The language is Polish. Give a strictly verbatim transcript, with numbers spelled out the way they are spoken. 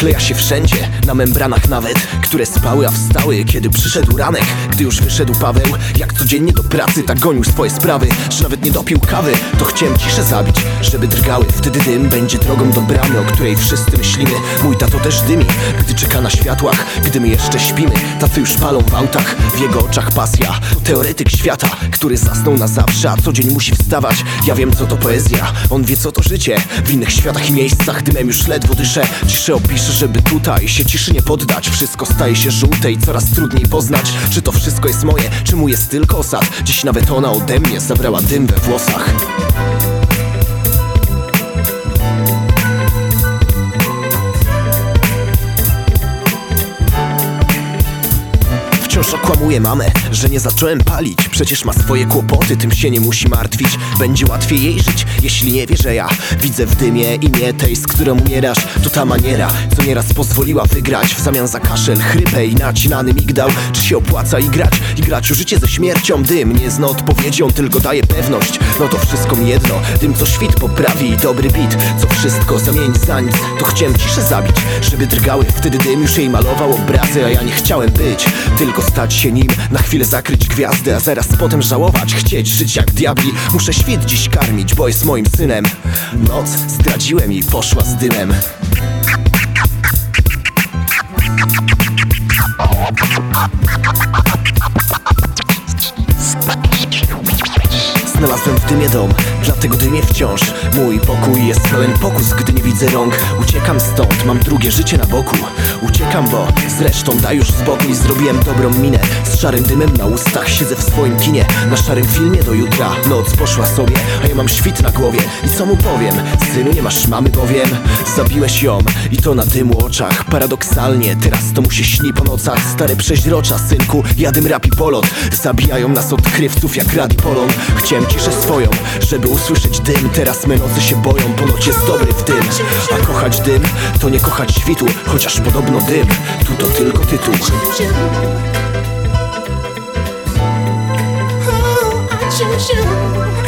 Zakleja się wszędzie, na membranach nawet, które spały, a wstały, kiedy przyszedł ranek. Gdy już wyszedł Paweł, jak codziennie do pracy, tak gonił swoje sprawy, że nawet nie dopił kawy. To chciałem ciszę zabić, żeby drgały. Wtedy dym będzie drogą do bramy, o której wszyscy myślimy. Mój tato też dymi, gdy czeka na światłach, gdy my jeszcze śpimy. Tacy już palą w autach, w jego oczach pasja. To teoretyk świata, który zasnął na zawsze, a co dzień musi wstawać. Ja wiem, co to poezja, on wie, co to życie. W innych światach i miejscach dymem już ledwo dyszę. Ciszę opiszę, żeby tutaj się ciszy nie poddać. Wszystko staje się żółte i coraz trudniej poznać, czy to wszystko jest moje, czy mu jest tylko osad. Dziś nawet ona ode mnie zabrała dym we włosach. Wciąż okłamuję mamę, że nie zacząłem palić. Przecież ma swoje kłopoty, tym się nie musi martwić. Będzie łatwiej jej żyć, jeśli nie wie, że ja widzę w dymie imię tej, z którą umierasz. To ta maniera, co nieraz pozwoliła wygrać w zamian za kaszel, chrypę i nacinany migdał. Czy się opłaca igrać? Igrać o życie ze śmiercią. Dym nie zna odpowiedzią, tylko daje pewność. No to wszystko mi jedno, dym co świt poprawi i dobry beat, co wszystko zamieni za nic. To chciałem ciszę zabić, żeby drgały. Wtedy dym już jej malował obrazy, a ja nie chciałem być, tylko stać się nim, na chwilę zakryć gwiazdy, a zaraz potem żałować, chcieć żyć jak diabli. Muszę świt dziś karmić, bo jest moim synem. Noc zdradziłem i poszła z dymem. Znalazłem w dymie dom, dlatego dymię wciąż. Mój pokój jest pełen pokus, gdy nie widzę rąk. Uciekam stąd, mam drugie życie na boku. Uciekam, bo zresztą daj już spokój. Zrobiłem dobrą minę, z szarym dymem na ustach. Siedzę w swoim kinie, na szarym filmie do jutra. Noc poszła sobie, a ja mam świt na głowie. I co mu powiem? Synu, nie masz mamy, bowiem zabiłeś ją i to na dymu oczach. Paradoksalnie, teraz to mu się śni po nocach. Stare przeźrocza, synku, ja dym rap i polot. Zabijają nas odkrywców jak Radipolon. Chciałem ciszę swoją, żeby usłyszeć dym. Teraz me nocy się boją, ponoć jest dobry w tym. A kochać dym, to nie kochać świtu, chociaż podobno dym, tu to tylko tytuł. Oh, I choose you.